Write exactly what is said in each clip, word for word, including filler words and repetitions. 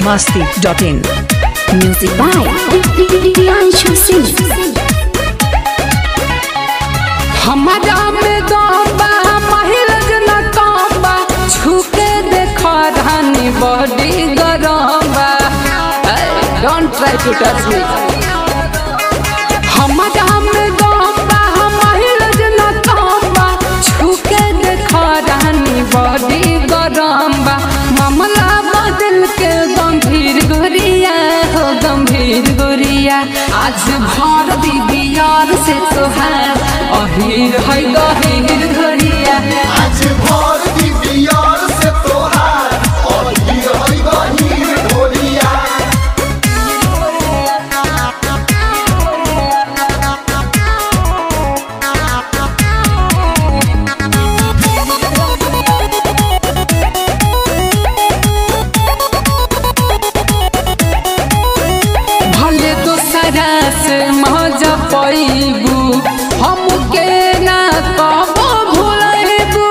masti dot in. Music by Priyanshu Singh. हमारा में दम्बा महिलज न कम्बा छुके देखो रानी बॉडी गरम्बा don't try to touch me हमारा में दम्बा महिलज न कम्बा छुके देखो रानी बॉडी गरम्बा मामला बदल के गंभीर गोरिया हो गंभीर गोरिया आज भर दीदी यार से तोहार अहीर है गहीर गोरिया आज भर दीदी यार से तोहार अहीर है गहीर गोरिया भले दोसरा से मजा पैबू हमके ना कबो भूलेबू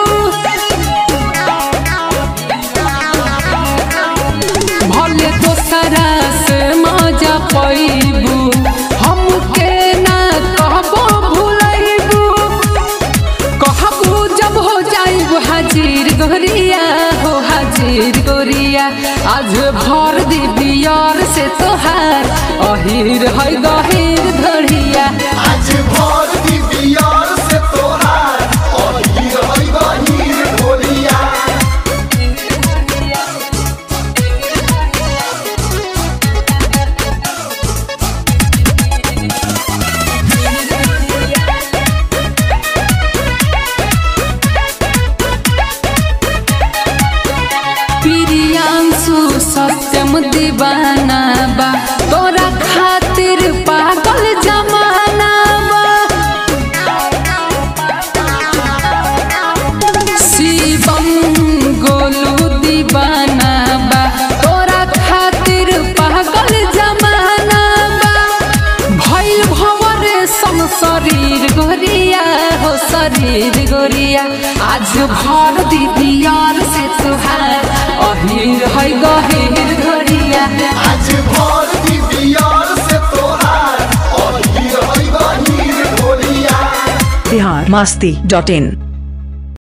भले दोसरा से मजा पैबू हमके ना कबो भूलेबू कहबू जब हो जाइबू हाजिर गोरिया हो हाजिर गोरिया आज भर दीदी यार से तोहार अहीर है गहीर धड़िया आज भर दीदी यार से तोहार अहीर है गहीर गोरिया प्रियांशु सत्यम दीवाना बा तोरा खातिर पागल जमाना बा शिवम गोलू दीवाना बा तोरा खातिर पागल जमाना बा भइल भवरे सम शरीर गोरिया हो शरीर गोरिया आज भर दीदी यार से तुहार अहीर है गहीर गोरिया आज भर दीदी यार से तोहार अहीर है गहीर गोरिया Bihar masti dot in.